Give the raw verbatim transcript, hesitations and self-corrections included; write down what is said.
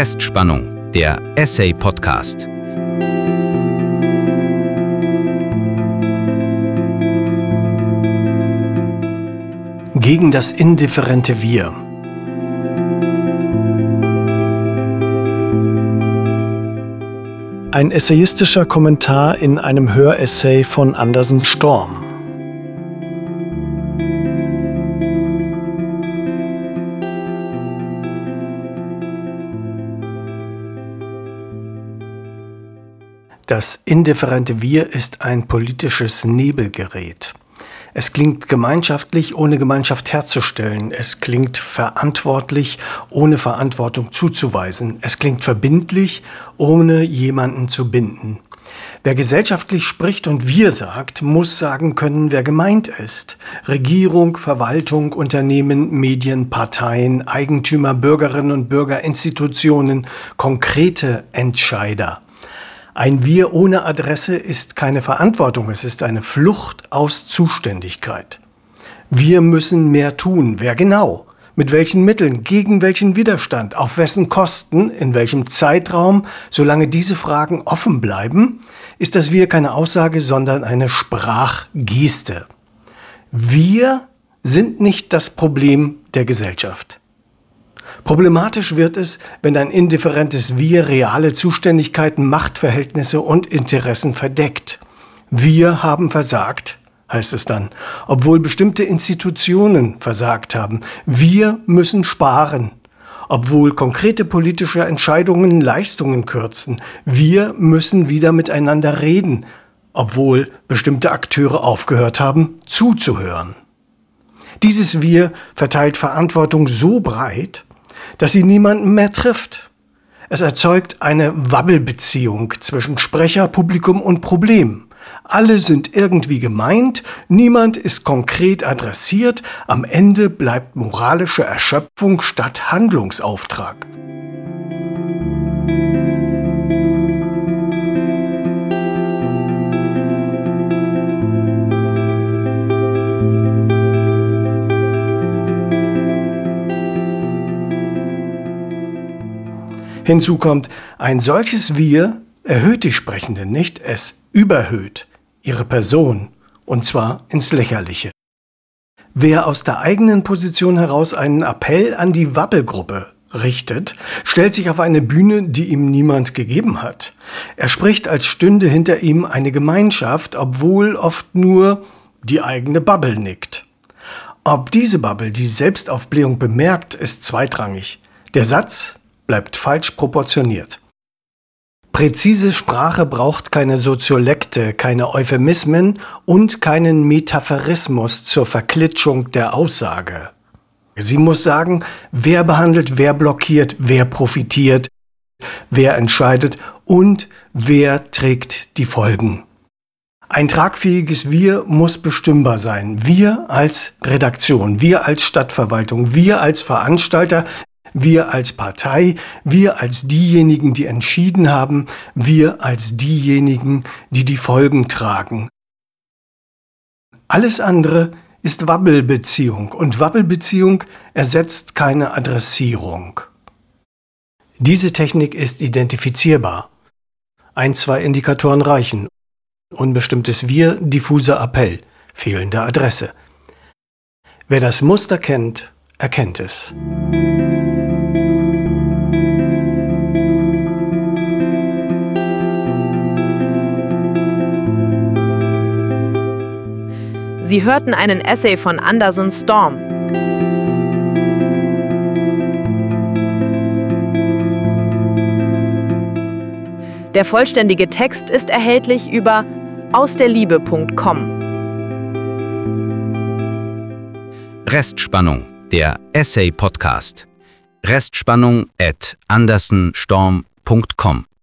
Restspannung, der Essay-Podcast. Gegen das indifferente Wir. Ein essayistischer Kommentar in einem Höressay von Andersen Storm. Das indifferente Wir ist ein politisches Nebelgerät. Es klingt gemeinschaftlich, ohne Gemeinschaft herzustellen. Es klingt verantwortlich, ohne Verantwortung zuzuweisen. Es klingt verbindlich, ohne jemanden zu binden. Wer gesellschaftlich spricht und Wir sagt, muss sagen können, wer gemeint ist. Regierung, Verwaltung, Unternehmen, Medien, Parteien, Eigentümer, Bürgerinnen und Bürger, Institutionen, konkrete Entscheider. Ein Wir ohne Adresse ist keine Verantwortung, es ist eine Flucht aus Zuständigkeit. Wir müssen mehr tun. Wer genau? Mit welchen Mitteln? Gegen welchen Widerstand? Auf wessen Kosten? In welchem Zeitraum? Solange diese Fragen offen bleiben, ist das Wir keine Aussage, sondern eine Sprachgeste. Wir sind nicht das Problem der Gesellschaft. Problematisch wird es, wenn ein indifferentes Wir reale Zuständigkeiten, Machtverhältnisse und Interessen verdeckt. Wir haben versagt, heißt es dann, obwohl bestimmte Institutionen versagt haben. Wir müssen sparen, obwohl konkrete politische Entscheidungen Leistungen kürzen. Wir müssen wieder miteinander reden, obwohl bestimmte Akteure aufgehört haben, zuzuhören. Dieses Wir verteilt Verantwortung so breit, dass sie niemanden mehr trifft. Es erzeugt eine Wabbelbeziehung zwischen Sprecher, Publikum und Problem. Alle sind irgendwie gemeint, niemand ist konkret adressiert, am Ende bleibt moralische Erschöpfung statt Handlungsauftrag. Hinzu kommt, ein solches Wir erhöht die Sprechende nicht, es überhöht ihre Person, und zwar ins Lächerliche. Wer aus der eigenen Position heraus einen Appell an die Wabbelgruppe richtet, stellt sich auf eine Bühne, die ihm niemand gegeben hat. Er spricht, als stünde hinter ihm eine Gemeinschaft, obwohl oft nur die eigene Bubble nickt. Ob diese Bubble die Selbstaufblähung bemerkt, ist zweitrangig. Der Satz bleibt falsch proportioniert. Präzise Sprache braucht keine Soziolekte, keine Euphemismen und keinen Metaphorismus zur Verklitschung der Aussage. Sie muss sagen, wer behandelt, wer blockiert, wer profitiert, wer entscheidet und wer trägt die Folgen. Ein tragfähiges Wir muss bestimmbar sein. Wir als Redaktion, wir als Stadtverwaltung, wir als Veranstalter, wir als Partei, wir als diejenigen, die entschieden haben, wir als diejenigen, die die Folgen tragen. Alles andere ist Wabbelbeziehung und Wabbelbeziehung ersetzt keine Adressierung. Diese Technik ist identifizierbar. Ein, zwei Indikatoren reichen. Unbestimmtes Wir, diffuser Appell, fehlende Adresse. Wer das Muster kennt, erkennt es. Sie hörten einen Essay von Andersen Storm. Der vollständige Text ist erhältlich über ausderliebe punkt com. Restspannung, der Essay-Podcast. Restspannung at andersen storm punkt com